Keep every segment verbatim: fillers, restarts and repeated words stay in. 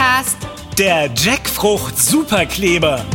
Podcast. Der Jackfrucht Superkleber.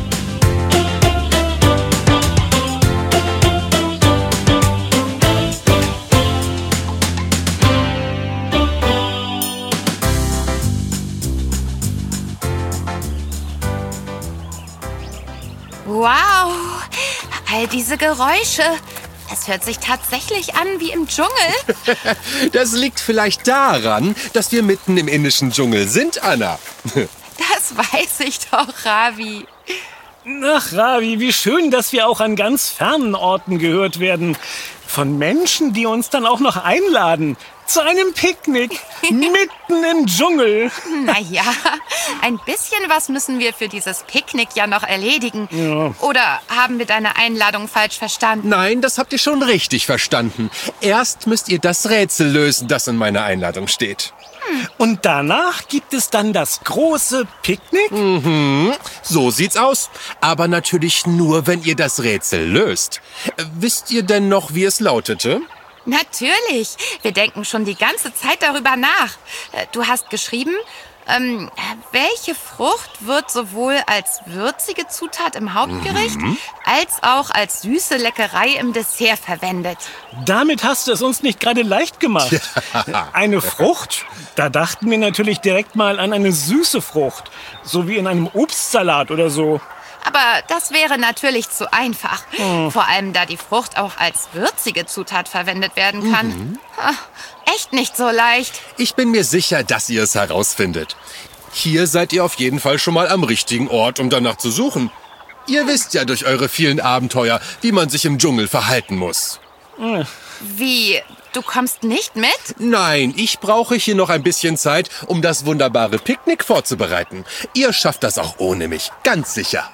Wow, all diese Geräusche. Es hört sich tatsächlich an wie im Dschungel. Das liegt vielleicht daran, dass wir mitten im indischen Dschungel sind, Anna. Das weiß ich doch, Ravi. Ach, Ravi, wie schön, dass wir auch an ganz fernen Orten gehört werden. Von Menschen, die uns dann auch noch einladen. Zu einem Picknick. Mitten im Dschungel. Naja, ein bisschen was müssen wir für dieses Picknick ja noch erledigen. Ja. Oder haben wir deine Einladung falsch verstanden? Nein, das habt ihr schon richtig verstanden. Erst müsst ihr das Rätsel lösen, das in meiner Einladung steht. Und danach gibt es dann das große Picknick? Mhm, so sieht's aus. Aber natürlich nur, wenn ihr das Rätsel löst. Äh, Wisst ihr denn noch, wie es lautete? Natürlich. Wir denken schon die ganze Zeit darüber nach. Äh, Du hast geschrieben, ähm, welche Frucht wird sowohl als würzige Zutat im Hauptgericht als auch als süße Leckerei im Dessert verwendet. Damit hast du es uns nicht gerade leicht gemacht. Eine Frucht? Da dachten wir natürlich direkt mal an eine süße Frucht. So wie in einem Obstsalat oder so. Aber das wäre natürlich zu einfach. Vor allem, da die Frucht auch als würzige Zutat verwendet werden kann. Ah, echt nicht so leicht. Ich bin mir sicher, dass ihr es herausfindet. Hier seid ihr auf jeden Fall schon mal am richtigen Ort, um danach zu suchen. Ihr wisst ja durch eure vielen Abenteuer, wie man sich im Dschungel verhalten muss. Wie? Du kommst nicht mit? Nein, ich brauche hier noch ein bisschen Zeit, um das wunderbare Picknick vorzubereiten. Ihr schafft das auch ohne mich, ganz sicher.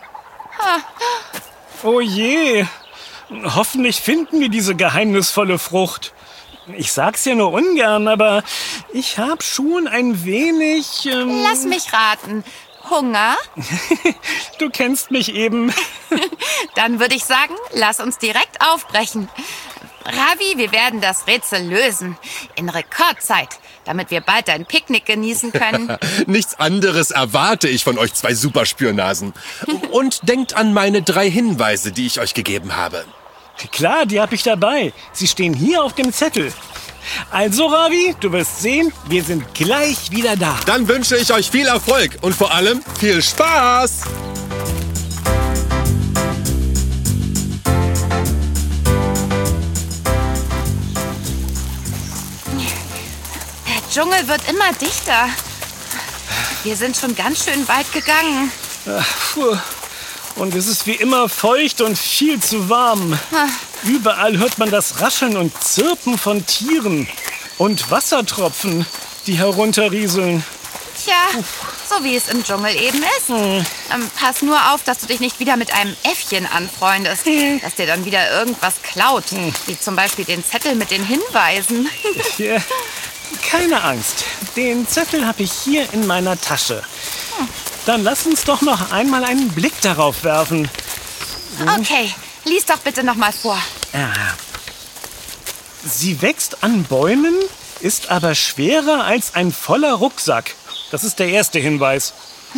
Oh je. Hoffentlich finden wir diese geheimnisvolle Frucht. Ich sag's ja nur ungern, aber ich hab schon ein wenig... Ähm, Lass mich raten. Hunger? Du kennst mich eben. Dann würde ich sagen, lass uns direkt aufbrechen. Ravi, wir werden das Rätsel lösen. In Rekordzeit, damit wir bald ein Picknick genießen können. Nichts anderes erwarte ich von euch zwei Superspürnasen. Und denkt an meine drei Hinweise, die ich euch gegeben habe. Klar, die hab ich dabei. Sie stehen hier auf dem Zettel. Also, Ravi, du wirst sehen, wir sind gleich wieder da. Dann wünsche ich euch viel Erfolg und vor allem viel Spaß! Der Dschungel wird immer dichter. Wir sind schon ganz schön weit gegangen. Puh. Und es ist wie immer feucht und viel zu warm. Überall hört man das Rascheln und Zirpen von Tieren. Und Wassertropfen, die herunterrieseln. Tja, so wie es im Dschungel eben ist. Ähm, pass nur auf, dass du dich nicht wieder mit einem Äffchen anfreundest, das dir dann wieder irgendwas klaut. Wie zum Beispiel den Zettel mit den Hinweisen. Ja, keine Angst. Den Zettel habe ich hier in meiner Tasche. Dann lass uns doch noch einmal einen Blick darauf werfen. Okay, lies doch bitte noch mal vor. Ja. Sie wächst an Bäumen, ist aber schwerer als ein voller Rucksack. Das ist der erste Hinweis.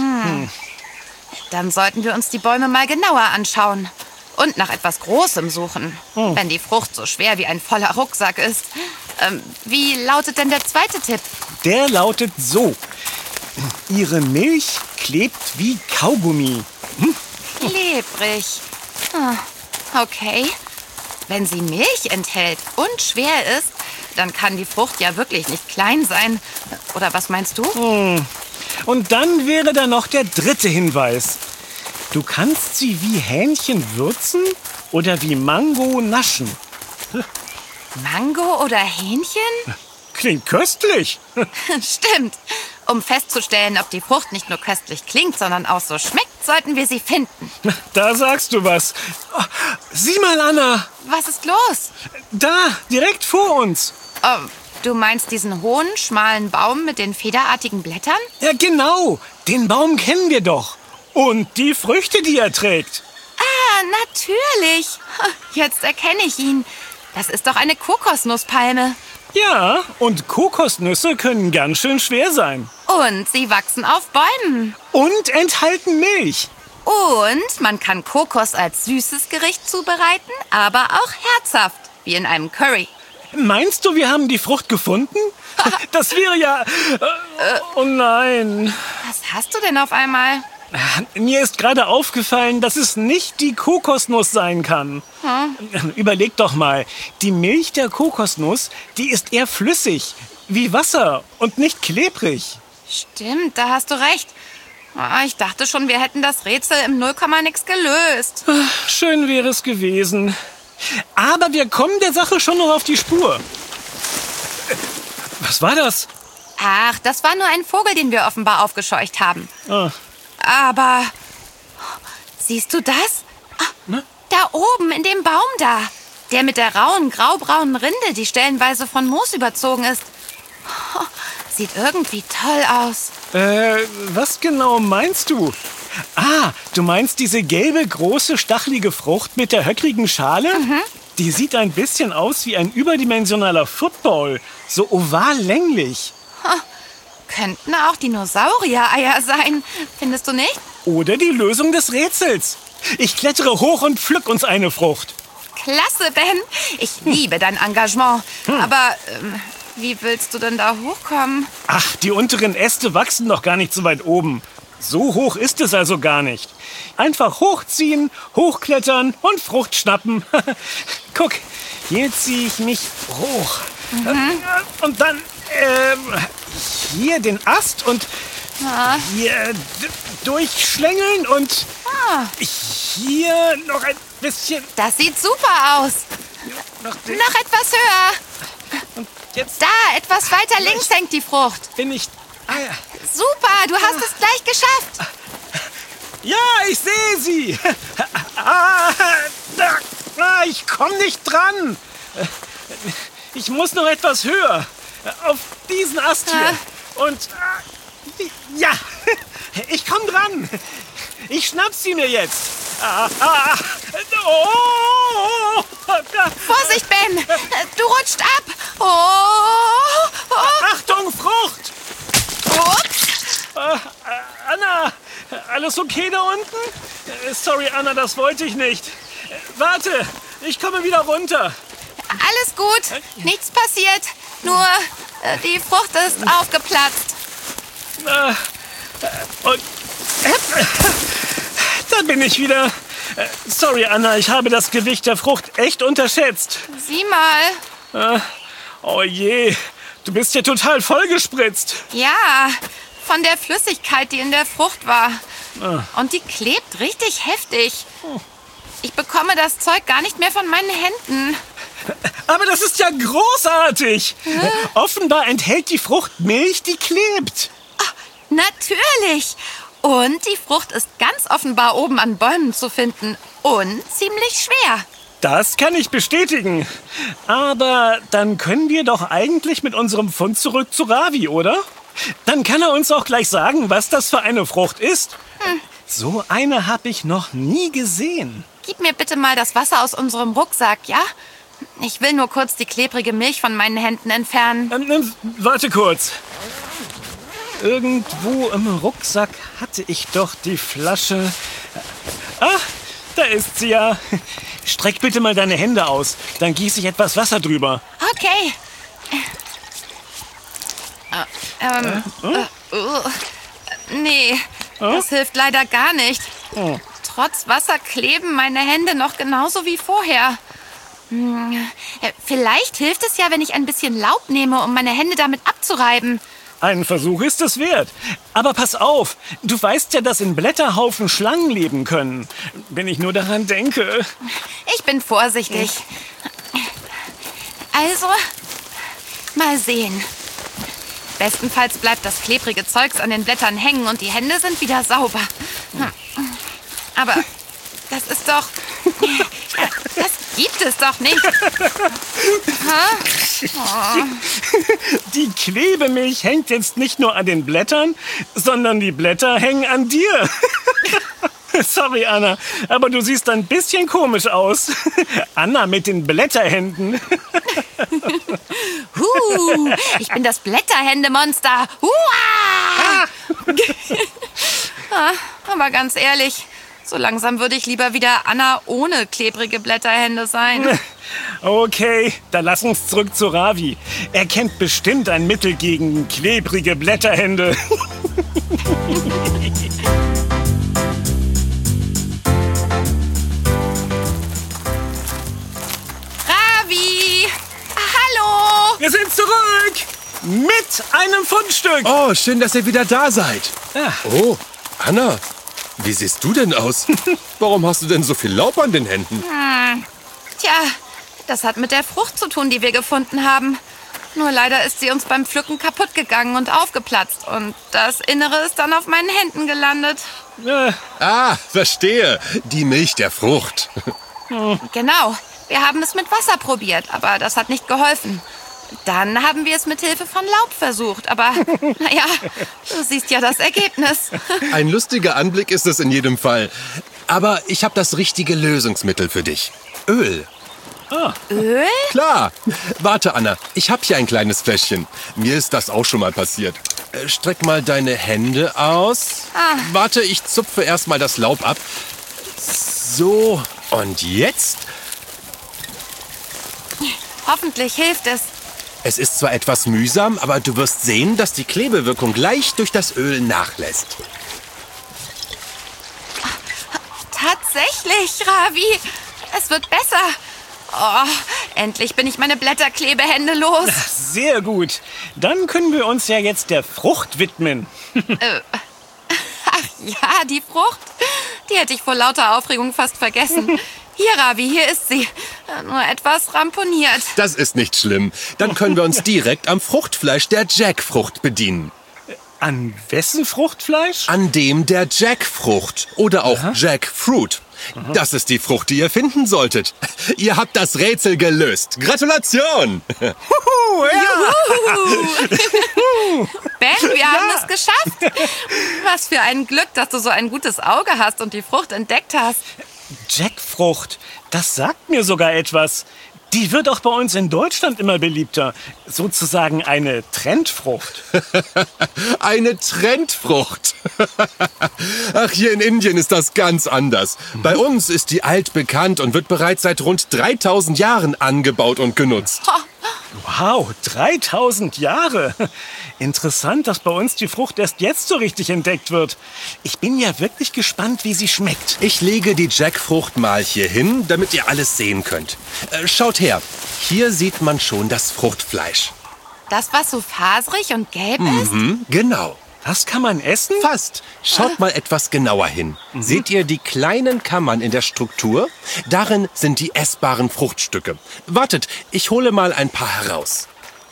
Dann sollten wir uns die Bäume mal genauer anschauen. Und nach etwas Großem suchen, wenn die Frucht so schwer wie ein voller Rucksack ist. Ähm, wie lautet denn der zweite Tipp? Der lautet so. Ihre Milch klebt wie Kaugummi. Klebrig. Ah, okay. Wenn sie Milch enthält und schwer ist, dann kann die Frucht ja wirklich nicht klein sein. Oder was meinst du? Und dann wäre da noch der dritte Hinweis. Du kannst sie wie Hähnchen würzen oder wie Mango naschen. Mango oder Hähnchen? Klingt köstlich. Stimmt. Um festzustellen, ob die Frucht nicht nur köstlich klingt, sondern auch so schmeckt, sollten wir sie finden. Da sagst du was. Oh, sieh mal, Anna. Was ist los? Da, direkt vor uns. Oh, du meinst diesen hohen, schmalen Baum mit den federartigen Blättern? Ja, genau. Den Baum kennen wir doch. Und die Früchte, die er trägt. Ah, natürlich. Jetzt erkenne ich ihn. Das ist doch eine Kokosnusspalme. Ja, und Kokosnüsse können ganz schön schwer sein. Und sie wachsen auf Bäumen. Und enthalten Milch. Und man kann Kokos als süßes Gericht zubereiten, aber auch herzhaft, wie in einem Curry. Meinst du, wir haben die Frucht gefunden? Das wäre ja... Äh, oh nein. Was hast du denn auf einmal? Mir ist gerade aufgefallen, dass es nicht die Kokosnuss sein kann. Hm. Überleg doch mal, die Milch der Kokosnuss, die ist eher flüssig, wie Wasser und nicht klebrig. Stimmt, da hast du recht. Ich dachte schon, wir hätten das Rätsel im Nullkomma nix gelöst. Schön wäre es gewesen. Aber wir kommen der Sache schon noch auf die Spur. Was war das? Ach, das war nur ein Vogel, den wir offenbar aufgescheucht haben. Ah. Aber, siehst du das? Ne? Da oben in dem Baum da. Der mit der rauen, graubraunen Rinde, die stellenweise von Moos überzogen ist. Sieht irgendwie toll aus. Äh, was genau meinst du? Ah, du meinst diese gelbe, große, stachelige Frucht mit der höckrigen Schale? Mhm. Die sieht ein bisschen aus wie ein überdimensionaler Football. So oval länglich. Ha, könnten auch Dinosaurier-Eier sein, findest du nicht? Oder die Lösung des Rätsels. Ich klettere hoch und pflück uns eine Frucht. Klasse, Ben. Ich liebe dein Engagement. Hm. Aber ähm, wie willst du denn da hochkommen? Ach, die unteren Äste wachsen doch gar nicht so weit oben. So hoch ist es also gar nicht. Einfach hochziehen, hochklettern und Frucht schnappen. Guck, hier ziehe ich mich hoch. Mhm. Und dann ähm, hier den Ast und ah. hier d- durchschlängeln und ah. hier noch ein bisschen... Das sieht super aus. Noch, noch etwas höher. Und jetzt da, etwas weiter links hängt die Frucht. Bin ich... Ah, ja. Super, du hast ah. es gleich geschafft. Ja, ich sehe sie. Ah, ah, ich komme nicht dran. Ich muss noch etwas höher. Auf diesen Ast hier. Ah. Und ja, ich komme dran. Ich schnapp sie mir jetzt. Ah, ah, oh, Vorsicht, Ben. Du rutscht ab. Oh, oh. Achtung, Frucht. Ups. Uh, Anna, alles okay da unten? Sorry, Anna, das wollte ich nicht. Warte, ich komme wieder runter. Alles gut, nichts passiert. Nur äh, die Frucht ist aufgeplatzt. Uh, und äh, da bin ich wieder. Sorry, Anna, ich habe das Gewicht der Frucht echt unterschätzt. Sieh mal. Uh, oh je, du bist ja total vollgespritzt. Ja, von der Flüssigkeit, die in der Frucht war. Ah. Und die klebt richtig heftig. Ich bekomme das Zeug gar nicht mehr von meinen Händen. Aber das ist ja großartig. Hä? Offenbar enthält die Frucht Milch, die klebt. Ach, natürlich. Und die Frucht ist ganz offenbar oben an Bäumen zu finden. Und ziemlich schwer. Das kann ich bestätigen. Aber dann können wir doch eigentlich mit unserem Fund zurück zu Ravi, oder? Dann kann er uns auch gleich sagen, was das für eine Frucht ist. Hm. So eine habe ich noch nie gesehen. Gib mir bitte mal das Wasser aus unserem Rucksack, ja? Ich will nur kurz die klebrige Milch von meinen Händen entfernen. Ähm, warte kurz. Irgendwo im Rucksack hatte ich doch die Flasche. Ah, da ist sie ja. Streck bitte mal deine Hände aus. Dann gieße ich etwas Wasser drüber. Okay. Ähm, äh? Äh? Äh, uh, nee, äh? das hilft leider gar nicht. Oh. Trotz Wasser kleben meine Hände noch genauso wie vorher. Hm, vielleicht hilft es ja, wenn ich ein bisschen Laub nehme, um meine Hände damit abzureiben. Ein Versuch ist es wert. Aber pass auf, du weißt ja, dass in Blätterhaufen Schlangen leben können. Wenn ich nur daran denke. Ich bin vorsichtig. Also, mal sehen. Bestenfalls bleibt das klebrige Zeugs an den Blättern hängen und die Hände sind wieder sauber. Aber das ist doch... Das gibt es doch nicht. Oh. Die Klebemilch hängt jetzt nicht nur an den Blättern, sondern die Blätter hängen an dir. Sorry, Anna, aber du siehst ein bisschen komisch aus. Anna mit den Blätterhänden. Huh, Juhu! Ich bin das Blätterhändemonster. Hua! Ah, aber ganz ehrlich, so langsam würde ich lieber wieder Anna ohne klebrige Blätterhände sein. Okay, dann lass uns zurück zu Ravi. Er kennt bestimmt ein Mittel gegen klebrige Blätterhände. Ravi! Hallo! Wir sind zurück! Mit einem Fundstück! Oh, schön, dass ihr wieder da seid. Ah. Oh, Anna, wie siehst du denn aus? Warum hast du denn so viel Laub an den Händen? Hm. Tja, das hat mit der Frucht zu tun, die wir gefunden haben. Nur leider ist sie uns beim Pflücken kaputt gegangen und aufgeplatzt. Und das Innere ist dann auf meinen Händen gelandet. Äh. Ah, verstehe. Die Milch der Frucht. Genau. Wir haben es mit Wasser probiert, aber das hat nicht geholfen. Dann haben wir es mit Hilfe von Laub versucht, aber naja, du siehst ja das Ergebnis. Ein lustiger Anblick ist es in jedem Fall. Aber ich habe das richtige Lösungsmittel für dich. Öl. Ah. Öl? Klar. Warte, Anna, ich habe hier ein kleines Fläschchen. Mir ist das auch schon mal passiert. Äh, Streck mal deine Hände aus. Ah. Warte, ich zupfe erst mal das Laub ab. So, und jetzt? Hoffentlich hilft es. Es ist zwar etwas mühsam, aber du wirst sehen, dass die Klebewirkung gleich durch das Öl nachlässt. Tatsächlich, Ravi. Es wird besser. Oh, endlich bin ich meine Blätterklebehände los. Sehr gut. Dann können wir uns ja jetzt der Frucht widmen. äh, ach ja, die Frucht. Die hätte ich vor lauter Aufregung fast vergessen. Hier, Ravi, hier ist sie. Nur etwas ramponiert. Das ist nicht schlimm. Dann können wir uns direkt am Fruchtfleisch der Jackfrucht bedienen. An wessen Fruchtfleisch? An dem der Jackfrucht oder auch Aha. Jackfruit. Das ist die Frucht, die ihr finden solltet. Ihr habt das Rätsel gelöst. Gratulation! Huhu, ja. Juhu. Ben, wir haben es geschafft. Was für ein Glück, dass du so ein gutes Auge hast und die Frucht entdeckt hast. Jackfrucht, das sagt mir sogar etwas. Die wird auch bei uns in Deutschland immer beliebter. Sozusagen eine Trendfrucht. Eine Trendfrucht. Ach, hier in Indien ist das ganz anders. Bei uns ist die altbekannt und wird bereits seit rund dreitausend Jahren angebaut und genutzt. Wow, dreitausend Jahre. Interessant, dass bei uns die Frucht erst jetzt so richtig entdeckt wird. Ich bin ja wirklich gespannt, wie sie schmeckt. Ich lege die Jackfrucht mal hier hin, damit ihr alles sehen könnt. Äh, schaut her, hier sieht man schon das Fruchtfleisch. Das, was so faserig und gelb ist? Mhm, genau. Das kann man essen? Fast. Schaut mal etwas genauer hin. Mhm. Seht ihr die kleinen Kammern in der Struktur? Darin sind die essbaren Fruchtstücke. Wartet, ich hole mal ein paar heraus.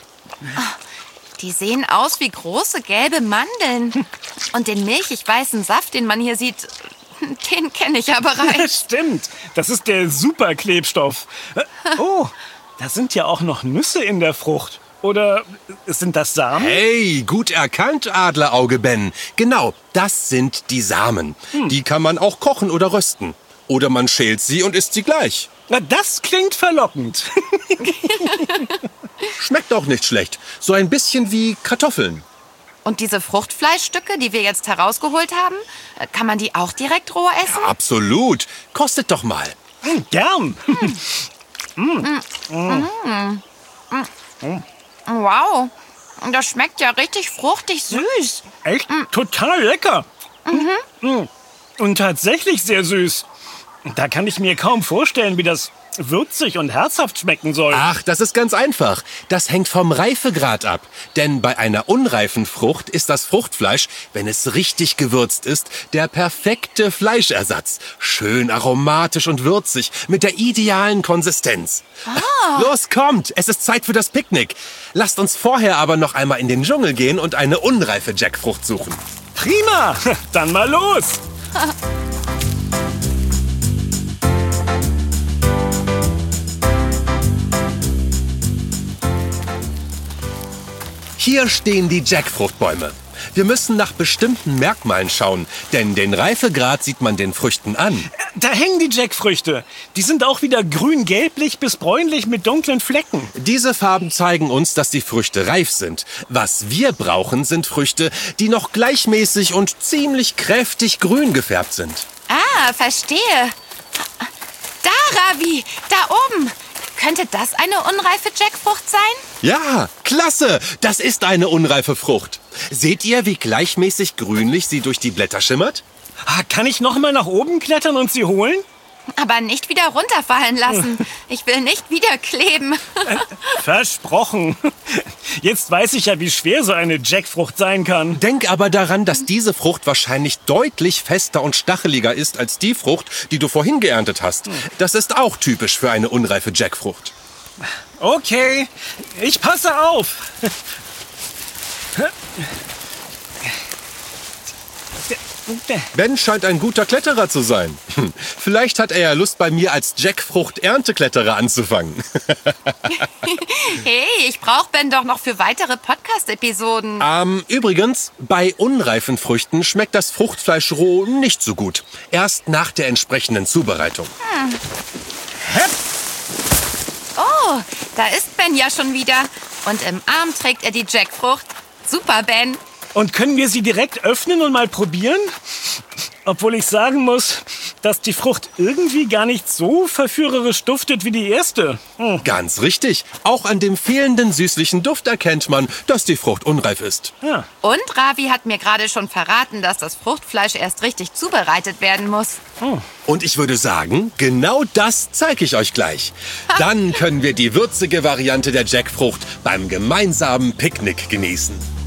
Die sehen aus wie große gelbe Mandeln. Und den milchig weißen Saft, den man hier sieht, den kenne ich ja bereits. Stimmt, das ist der Superklebstoff. Oh, da sind ja auch noch Nüsse in der Frucht. Oder sind das Samen? Hey, gut erkannt, Adlerauge Ben. Genau, das sind die Samen. Hm. Die kann man auch kochen oder rösten. Oder man schält sie und isst sie gleich. Na, das klingt verlockend. Schmeckt auch nicht schlecht. So ein bisschen wie Kartoffeln. Und diese Fruchtfleischstücke, die wir jetzt herausgeholt haben, kann man die auch direkt roh essen? Ja, absolut. Kostet doch mal. Mm, gern. Mm. Mm. Mm. Mm. Wow, das schmeckt ja richtig fruchtig süß. Echt? Mm. Total lecker. Mhm. Mm. Und tatsächlich sehr süß. Da kann ich mir kaum vorstellen, wie das würzig und herzhaft schmecken soll. Ach, das ist ganz einfach. Das hängt vom Reifegrad ab. Denn bei einer unreifen Frucht ist das Fruchtfleisch, wenn es richtig gewürzt ist, der perfekte Fleischersatz. Schön aromatisch und würzig, mit der idealen Konsistenz. Ah. Los, kommt, es ist Zeit für das Picknick. Lasst uns vorher aber noch einmal in den Dschungel gehen und eine unreife Jackfrucht suchen. Prima, dann mal los. Hier stehen die Jackfruchtbäume. Wir müssen nach bestimmten Merkmalen schauen, denn den Reifegrad sieht man den Früchten an. Da hängen die Jackfrüchte. Die sind auch wieder grün-gelblich bis bräunlich mit dunklen Flecken. Diese Farben zeigen uns, dass die Früchte reif sind. Was wir brauchen, sind Früchte, die noch gleichmäßig und ziemlich kräftig grün gefärbt sind. Ah, verstehe. Da, Ravi, da oben. Könnte das eine unreife Jackfrucht sein? Ja, klasse! Das ist eine unreife Frucht. Seht ihr, wie gleichmäßig grünlich sie durch die Blätter schimmert? Ah, kann ich noch mal nach oben klettern und sie holen? Aber nicht wieder runterfallen lassen. Ich will nicht wieder kleben. Äh, versprochen. Jetzt weiß ich ja, wie schwer so eine Jackfrucht sein kann. Denk aber daran, dass diese Frucht wahrscheinlich deutlich fester und stacheliger ist als die Frucht, die du vorhin geerntet hast. Das ist auch typisch für eine unreife Jackfrucht. Okay, ich passe auf. Ben scheint ein guter Kletterer zu sein. Hm, vielleicht hat er ja Lust, bei mir als Jackfrucht-Erntekletterer anzufangen. Hey, ich brauche Ben doch noch für weitere Podcast-Episoden. Ähm, übrigens, bei unreifen Früchten schmeckt das Fruchtfleisch roh nicht so gut. Erst nach der entsprechenden Zubereitung. Hm. Oh, da ist Ben ja schon wieder. Und im Arm trägt er die Jackfrucht. Super, Ben. Und können wir sie direkt öffnen und mal probieren? Obwohl ich sagen muss, dass die Frucht irgendwie gar nicht so verführerisch duftet wie die erste. Hm. Ganz richtig. Auch an dem fehlenden süßlichen Duft erkennt man, dass die Frucht unreif ist. Ja. Und Ravi hat mir gerade schon verraten, dass das Fruchtfleisch erst richtig zubereitet werden muss. Oh. Und ich würde sagen, genau das zeige ich euch gleich. Dann können wir die würzige Variante der Jackfrucht beim gemeinsamen Picknick genießen.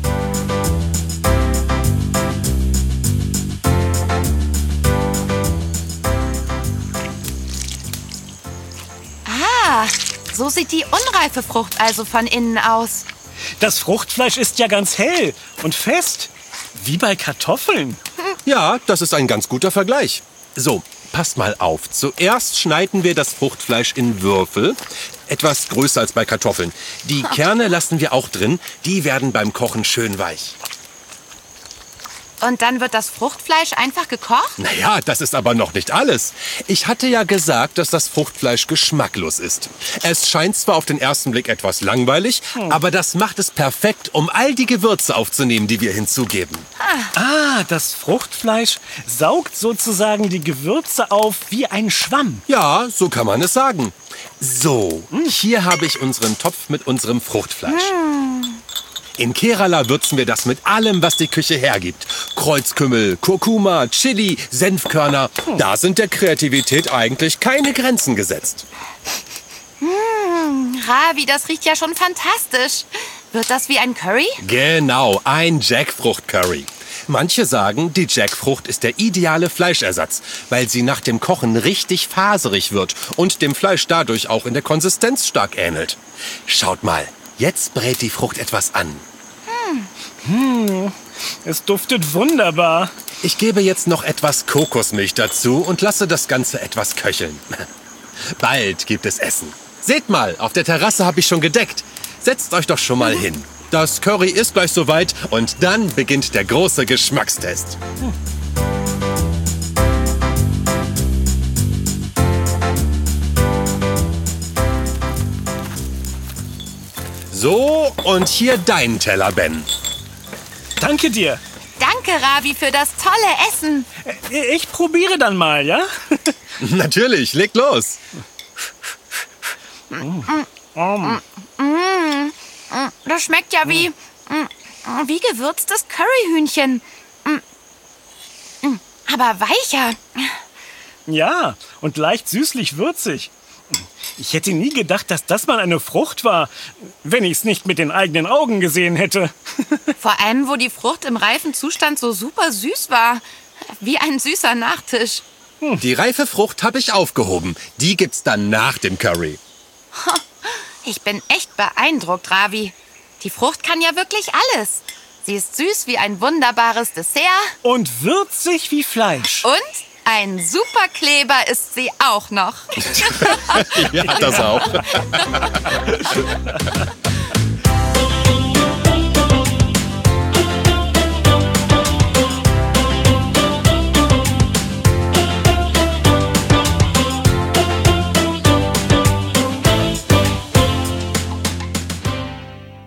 Ah, so sieht die unreife Frucht also von innen aus. Das Fruchtfleisch ist ja ganz hell und fest, wie bei Kartoffeln. Ja, das ist ein ganz guter Vergleich. So, passt mal auf. Zuerst schneiden wir das Fruchtfleisch in Würfel, etwas größer als bei Kartoffeln. Die Kerne lassen wir auch drin, die werden beim Kochen schön weich. Und dann wird das Fruchtfleisch einfach gekocht? Naja, das ist aber noch nicht alles. Ich hatte ja gesagt, dass das Fruchtfleisch geschmacklos ist. Es scheint zwar auf den ersten Blick etwas langweilig, hm. aber das macht es perfekt, um all die Gewürze aufzunehmen, die wir hinzugeben. Ah. ah, das Fruchtfleisch saugt sozusagen die Gewürze auf wie ein Schwamm. Ja, so kann man es sagen. So, hier habe ich unseren Topf mit unserem Fruchtfleisch. Hm. In Kerala würzen wir das mit allem, was die Küche hergibt. Kreuzkümmel, Kurkuma, Chili, Senfkörner. Da sind der Kreativität eigentlich keine Grenzen gesetzt. Mmh, Ravi, das riecht ja schon fantastisch. Wird das wie ein Curry? Genau, ein Jackfrucht-Curry. Manche sagen, die Jackfrucht ist der ideale Fleischersatz, weil sie nach dem Kochen richtig faserig wird und dem Fleisch dadurch auch in der Konsistenz stark ähnelt. Schaut mal. Jetzt brät die Frucht etwas an. Hm. Hm, es duftet wunderbar. Ich gebe jetzt noch etwas Kokosmilch dazu und lasse das Ganze etwas köcheln. Bald gibt es Essen. Seht mal, auf der Terrasse habe ich schon gedeckt. Setzt euch doch schon mal hin. Das Curry ist gleich soweit und dann beginnt der große Geschmackstest. Hm. So, und hier dein Teller, Ben. Danke dir. Danke, Ravi, für das tolle Essen. Ich probiere dann mal, ja? Natürlich, leg los. Mm. Mm. Mm. Das schmeckt ja wie, wie gewürztes Curryhühnchen. Aber weicher. Ja, und leicht süßlich-würzig. Ich hätte nie gedacht, dass das mal eine Frucht war, wenn ich es nicht mit den eigenen Augen gesehen hätte. Vor allem, wo die Frucht im reifen Zustand so super süß war. Wie ein süßer Nachtisch. Hm. Die reife Frucht habe ich aufgehoben. Die gibt's dann nach dem Curry. Ich bin echt beeindruckt, Ravi. Die Frucht kann ja wirklich alles. Sie ist süß wie ein wunderbares Dessert. Und würzig wie Fleisch. Und ein super Kleber ist sie auch noch. Ja, das auch.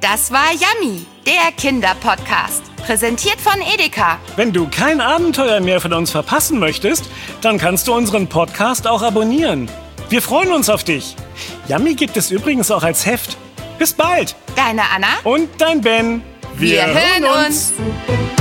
Das war Yummy, der Kinderpodcast. Präsentiert von Edeka. Wenn du kein Abenteuer mehr von uns verpassen möchtest, dann kannst du unseren Podcast auch abonnieren. Wir freuen uns auf dich. Yummy gibt es übrigens auch als Heft. Bis bald. Deine Anna und dein Ben. Wir, Wir hören uns. uns.